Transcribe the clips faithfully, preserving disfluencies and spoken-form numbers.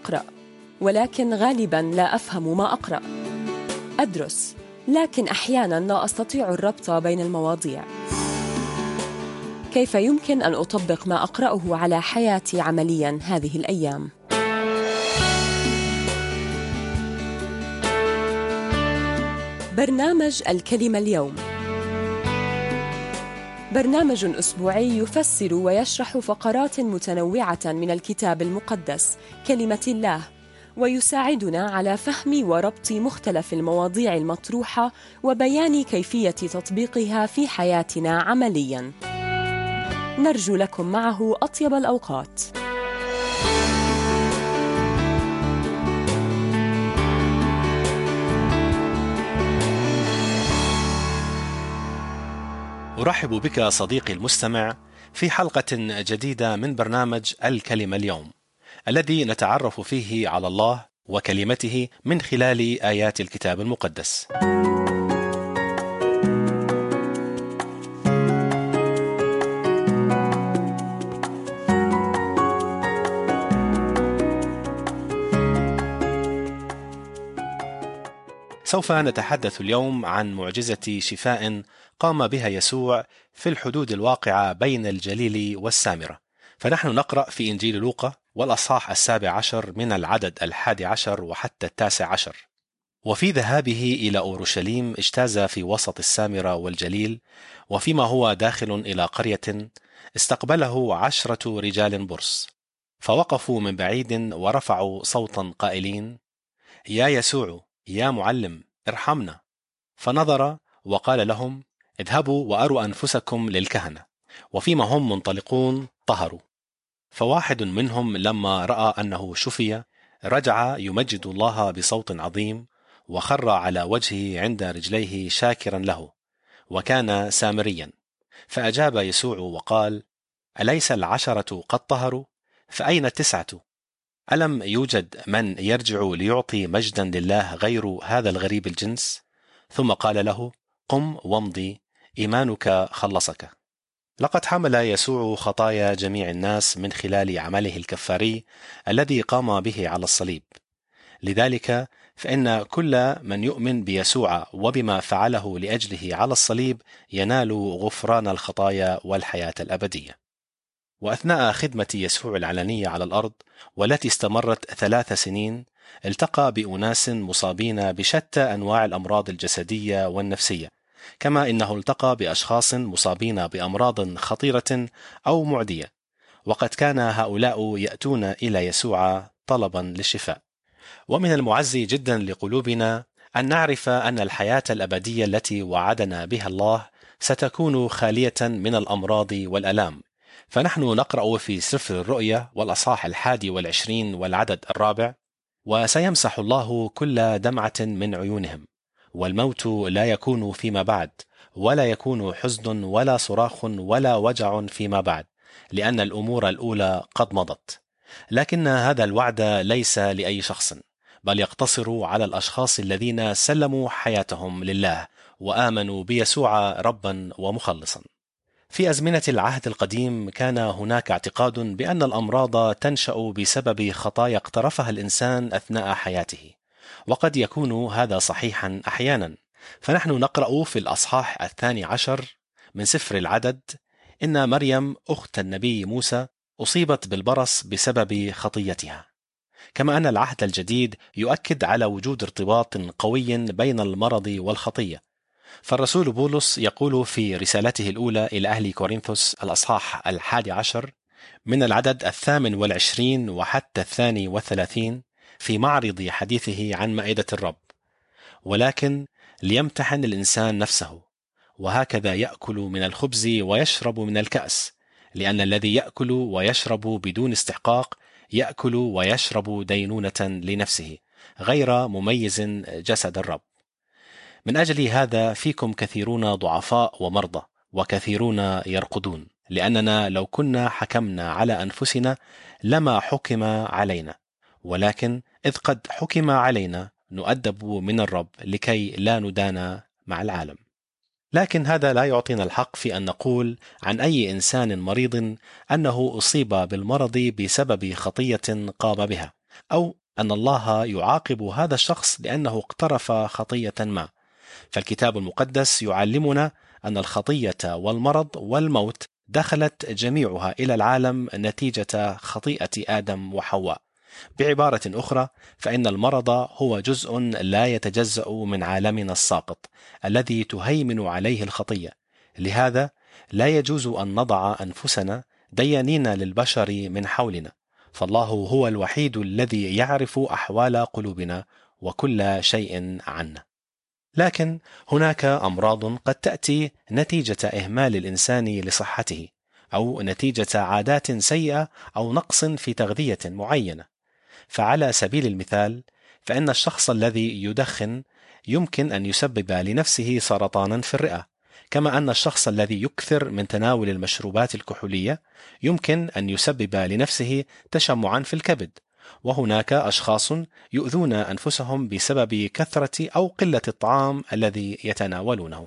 أقرأ، ولكن غالباً لا أفهم ما أقرأ. أدرس، لكن أحياناً لا أستطيع الربط بين المواضيع. كيف يمكن أن أطبق ما أقرأه على حياتي عملياً هذه الأيام؟ برنامج الكلمة اليوم برنامج أسبوعي يفسر ويشرح فقرات متنوعة من الكتاب المقدس كلمة الله، ويساعدنا على فهم وربط مختلف المواضيع المطروحة وبيان كيفية تطبيقها في حياتنا عملياً. نرجو لكم معه أطيب الأوقات. أرحب بك صديقي المستمع في حلقة جديدة من برنامج الكلمة اليوم، الذي نتعرف فيه على الله وكلمته من خلال آيات الكتاب المقدس. سوف نتحدث اليوم عن معجزة شفاء قام بها يسوع في الحدود الواقعة بين الجليل والسامرة. فنحن نقرأ في إنجيل لوقا والأصحاح السابع عشر من العدد الحادي عشر وحتى التاسع عشر. وفي ذهابه إلى أورشليم اجتاز في وسط السامرة والجليل، وفيما هو داخل إلى قرية استقبله عشرة رجال برص، فوقفوا من بعيد ورفعوا صوتا قائلين: يا يسوع، يا معلم، ارحمنا. فنظر وقال لهم: اذهبوا وأروا أنفسكم للكهنة. وفيما هم منطلقون طهروا. فواحد منهم لما رأى أنه شفي رجع يمجد الله بصوت عظيم، وخر على وجهه عند رجليه شاكرا له، وكان سامريا. فأجاب يسوع وقال: أليس العشرة قد طهروا؟ فأين التسعة؟ ألم يوجد من يرجع ليعطي مجدا لله غير هذا الغريب الجنس؟ ثم قال له: قم وامضي، إيمانك خلصك. لقد حمل يسوع خطايا جميع الناس من خلال عمله الكفاري الذي قام به على الصليب. لذلك فإن كل من يؤمن بيسوع وبما فعله لأجله على الصليب ينال غفران الخطايا والحياة الأبدية. وأثناء خدمة يسوع العلنية على الأرض، والتي استمرت ثلاث سنين، التقى بأناس مصابين بشتى أنواع الأمراض الجسدية والنفسية، كما إنه التقى بأشخاص مصابين بأمراض خطيرة أو معدية، وقد كان هؤلاء يأتون إلى يسوع طلبا للشفاء. ومن المعزي جدا لقلوبنا أن نعرف أن الحياة الأبدية التي وعدنا بها الله ستكون خالية من الأمراض والألام. فنحن نقرأ في سفر الرؤيا والأصحاح الحادي والعشرين والعدد الرابع: وسيمسح الله كل دمعة من عيونهم، والموت لا يكون فيما بعد، ولا يكون حزن ولا صراخ ولا وجع فيما بعد، لأن الأمور الأولى قد مضت. لكن هذا الوعد ليس لأي شخص، بل يقتصر على الأشخاص الذين سلموا حياتهم لله وآمنوا بيسوع ربا ومخلصا. في أزمنة العهد القديم كان هناك اعتقاد بأن الأمراض تنشأ بسبب خطايا اقترفها الإنسان أثناء حياته، وقد يكون هذا صحيحا أحيانا. فنحن نقرأ في الأصحاح الثاني عشر من سفر العدد إن مريم أخت النبي موسى أصيبت بالبرص بسبب خطيتها. كما أن العهد الجديد يؤكد على وجود ارتباط قوي بين المرض والخطية. فالرسول بولس يقول في رسالته الأولى إلى أهل كورنثوس الأصحاح الحادي عشر من العدد الثامن والعشرين وحتى الثاني والثلاثين في معرض حديثه عن مائدة الرب: ولكن ليمتحن الإنسان نفسه، وهكذا يأكل من الخبز ويشرب من الكأس، لأن الذي يأكل ويشرب بدون استحقاق يأكل ويشرب دينونة لنفسه، غير مميز جسد الرب. من أجل هذا فيكم كثيرون ضعفاء ومرضى، وكثيرون يرقدون، لأننا لو كنا حكمنا على أنفسنا لما حكم علينا، ولكن إذ قد حكم علينا نؤدب من الرب لكي لا ندان مع العالم. لكن هذا لا يعطينا الحق في أن نقول عن أي إنسان مريض أنه أصيب بالمرض بسبب خطية قام بها، أو أن الله يعاقب هذا الشخص لأنه اقترف خطية ما. فالكتاب المقدس يعلمنا أن الخطية والمرض والموت دخلت جميعها إلى العالم نتيجة خطيئة آدم وحواء. بعبارة أخرى، فإن المرض هو جزء لا يتجزأ من عالمنا الساقط الذي تهيمن عليه الخطية. لهذا لا يجوز أن نضع أنفسنا ديانين للبشر من حولنا، فالله هو الوحيد الذي يعرف أحوال قلوبنا وكل شيء عنا. لكن هناك أمراض قد تأتي نتيجة إهمال الإنسان لصحته، أو نتيجة عادات سيئة أو نقص في تغذية معينة. فعلى سبيل المثال، فإن الشخص الذي يدخن يمكن أن يسبب لنفسه سرطانا في الرئة، كما أن الشخص الذي يكثر من تناول المشروبات الكحولية يمكن أن يسبب لنفسه تشمعا في الكبد. وهناك أشخاص يؤذون أنفسهم بسبب كثرة أو قلة الطعام الذي يتناولونه.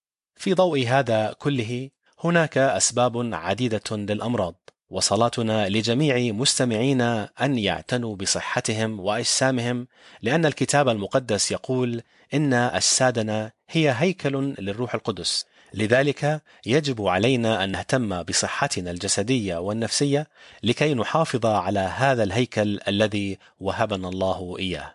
في ضوء هذا كله، هناك أسباب عديدة للأمراض، وصلاتنا لجميع مستمعينا أن يعتنوا بصحتهم وأجسامهم، لأن الكتاب المقدس يقول إن أجسادنا هي هيكل للروح القدس. لذلك يجب علينا أن نهتم بصحتنا الجسدية والنفسية لكي نحافظ على هذا الهيكل الذي وهبنا الله إياه.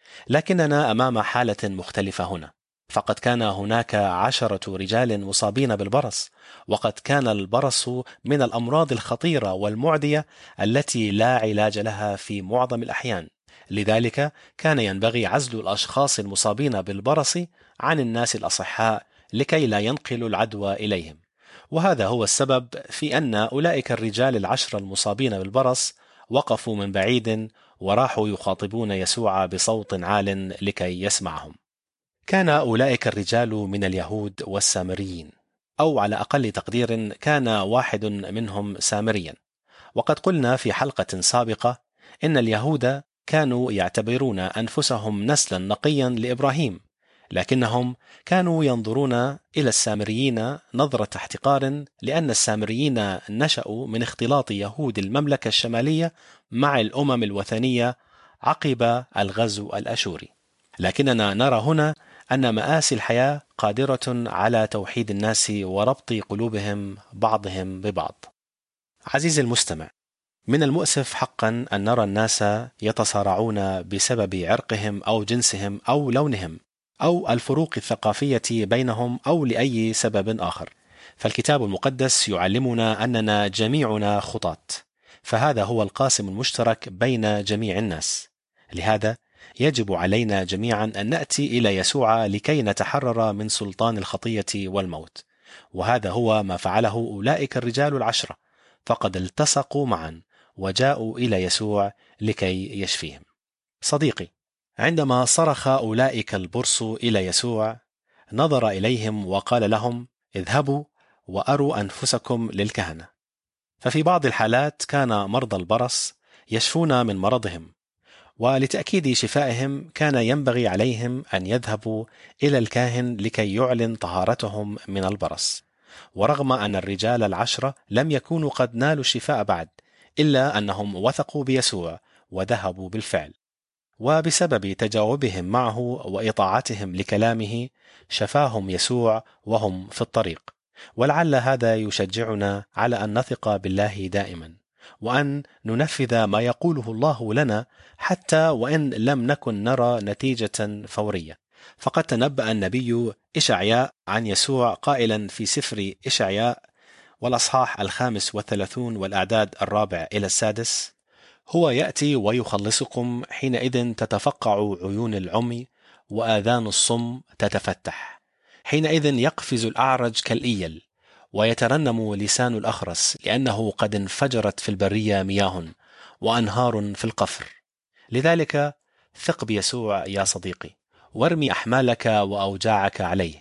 لكننا أمام حالة مختلفة هنا، فقد كان هناك عشرة رجال مصابين بالبرص، وقد كان البرص من الأمراض الخطيرة والمعدية التي لا علاج لها في معظم الأحيان. لذلك كان ينبغي عزل الأشخاص المصابين بالبرص عن الناس الأصحاء لكي لا ينقلوا العدوى إليهم. وهذا هو السبب في أن أولئك الرجال العشرة المصابين بالبرص وقفوا من بعيد وراحوا يخاطبون يسوع بصوت عال لكي يسمعهم. كان أولئك الرجال من اليهود والسامريين، أو على أقل تقدير كان واحد منهم سامريا. وقد قلنا في حلقة سابقة إن اليهود كانوا يعتبرون أنفسهم نسلا نقيا لإبراهيم، لكنهم كانوا ينظرون إلى السامريين نظرة احتقار، لأن السامريين نشأوا من اختلاط يهود المملكة الشمالية مع الأمم الوثنية عقب الغزو الأشوري. لكننا نرى هنا أن مآسي الحياة قادرة على توحيد الناس وربط قلوبهم بعضهم ببعض. عزيزي المستمع، من المؤسف حقا أن نرى الناس يتصارعون بسبب عرقهم أو جنسهم أو لونهم أو الفروق الثقافية بينهم أو لأي سبب آخر. فالكتاب المقدس يعلمنا أننا جميعنا خطاة، فهذا هو القاسم المشترك بين جميع الناس. لهذا يجب علينا جميعا أن نأتي إلى يسوع لكي نتحرر من سلطان الخطية والموت. وهذا هو ما فعله أولئك الرجال العشرة، فقد التصقوا معا وجاءوا إلى يسوع لكي يشفيهم. صديقي، عندما صرخ أولئك البرص إلى يسوع، نظر إليهم وقال لهم: اذهبوا وأروا أنفسكم للكهنة. ففي بعض الحالات كان مرضى البرص يشفون من مرضهم، ولتأكيد شفائهم كان ينبغي عليهم أن يذهبوا إلى الكاهن لكي يعلن طهارتهم من البرص. ورغم أن الرجال العشرة لم يكونوا قد نالوا الشفاء بعد، إلا أنهم وثقوا بيسوع وذهبوا بالفعل، وبسبب تجاوبهم معه وإطاعتهم لكلامه شفاهم يسوع وهم في الطريق. ولعل هذا يشجعنا على أن نثق بالله دائما، وأن ننفذ ما يقوله الله لنا حتى وإن لم نكن نرى نتيجة فورية. فقد تنبأ النبي إشعياء عن يسوع قائلا في سفر إشعياء والأصحاح الخامس والثلاثون والأعداد الرابع إلى السادس: هو يأتي ويخلصكم، حينئذ تتفقع عيون العمي وآذان الصم تتفتح، حينئذ يقفز الأعرج كالإيل ويترنم لسان الأخرس، لأنه قد انفجرت في البرية مياه وأنهار في القفر. لذلك ثق بيسوع يا صديقي، وارمي أحمالك وأوجاعك عليه،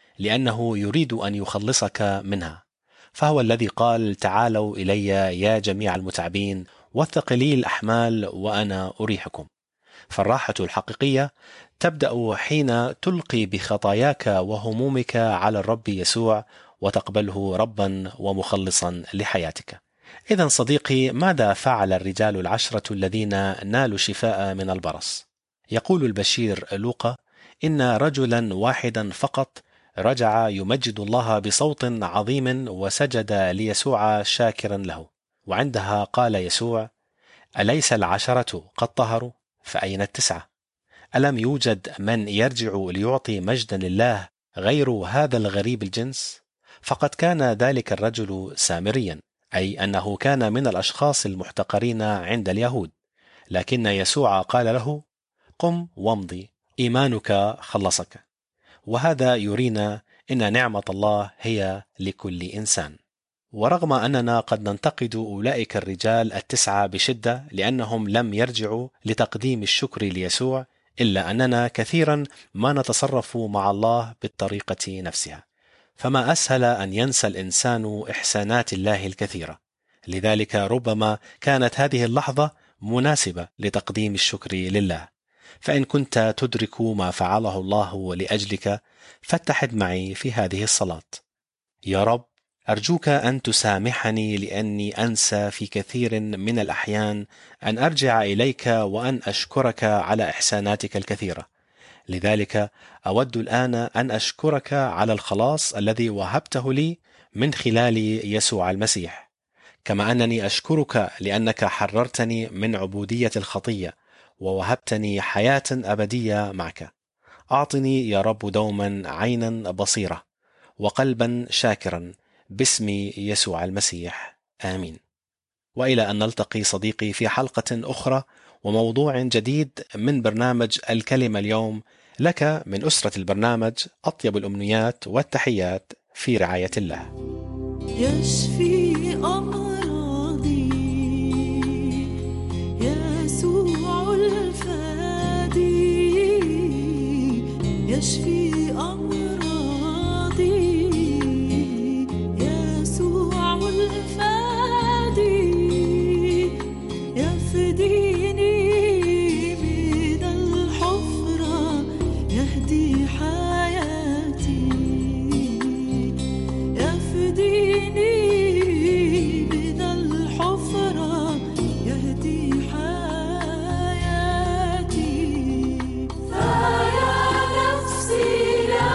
لأنه يريد أن يخلصك منها. فهو الذي قال: تعالوا إلي يا جميع المتعبين والثقلي الأحمال وأنا أريحكم. فالراحة الحقيقية تبدأ حين تلقي بخطاياك وهمومك على الرب يسوع وتقبله ربا ومخلصا لحياتك. إذن صديقي، ماذا فعل الرجال العشرة الذين نالوا شفاء من البرص؟ يقول البشير لوقا إن رجلا واحدا فقط رجع يمجد الله بصوت عظيم وسجد ليسوع شاكرا له، وعندها قال يسوع: أليس العشرة قد طهروا؟ فأين التسعة؟ ألم يوجد من يرجع ليعطي مجدا لله غير هذا الغريب الجنس؟ فقد كان ذلك الرجل سامريا، أي أنه كان من الأشخاص المحتقرين عند اليهود، لكن يسوع قال له: قم وامضي، إيمانك خلصك. وهذا يرينا إن نعمة الله هي لكل إنسان. ورغم أننا قد ننتقد أولئك الرجال التسعة بشدة لأنهم لم يرجعوا لتقديم الشكر ليسوع، إلا أننا كثيرا ما نتصرف مع الله بالطريقة نفسها، فما أسهل أن ينسى الإنسان إحسانات الله الكثيرة. لذلك ربما كانت هذه اللحظة مناسبة لتقديم الشكر لله. فإن كنت تدرك ما فعله الله لأجلك، فاتحد معي في هذه الصلاة. يا رب، أرجوك أن تسامحني لأني أنسى في كثير من الأحيان أن أرجع إليك وأن أشكرك على إحساناتك الكثيرة. لذلك أود الآن أن أشكرك على الخلاص الذي وهبته لي من خلال يسوع المسيح، كما أنني أشكرك لأنك حررتني من عبودية الخطية ووهبتني حياة أبدية معك. أعطني يا رب دوما عينا بصيرة وقلبا شاكرا باسم يسوع المسيح، آمين. وإلى أن نلتقي صديقي في حلقة أخرى وموضوع جديد من برنامج الكلمة اليوم، لك من أسرة البرنامج أطيب الأمنيات والتحيات في رعاية الله. يشفي أمراضي يسوع الفادي، يشفي أمراضي يسوع الفادي، يفديني من الحفرة يهدي حياتي، يفديني من الحفرة يهدي حياتي. فيا نفسي لا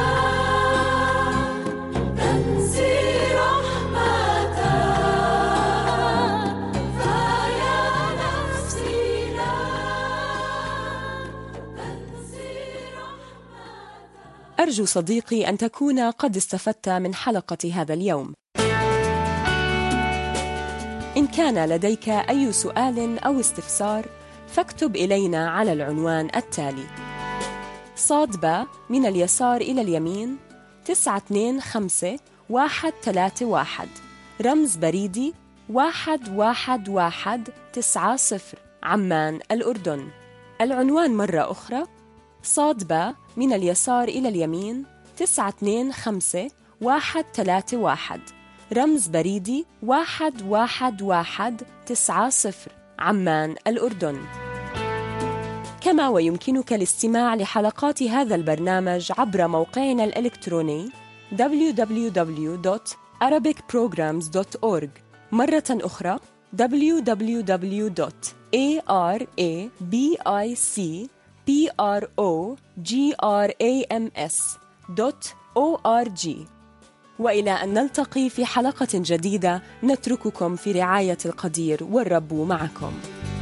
تنسي رحمته، فيا نفسي لا تنسي رحمته. أرجو صديقي أن تكون قد استفدت من حلقة هذا اليوم. إن كان لديك أي سؤال أو استفسار، فاكتب إلينا على العنوان التالي: صاد باء من اليسار إلى اليمين تسعة اثنين خمسة واحد ثلاثة واحد، رمز بريدي واحد واحد واحد تسعة صفر، عمان الأردن. العنوان مرة أخرى: صاد باء من اليسار إلى اليمين تسعة اثنين خمسة واحد ثلاثة واحد، رمز بريدي واحد واحد واحد تسعة صفر، عمان الأردن. كما ويمكنك الاستماع لحلقات هذا البرنامج عبر موقعنا الإلكتروني دبليو دبليو دبليو دوت arabic programs دوت أورج، مرة أخرى دبليو دبليو دبليو دوت arabic programs دوت أورج. وإلى أن نلتقي في حلقة جديدة، نترككم في رعاية القدير والرب معكم.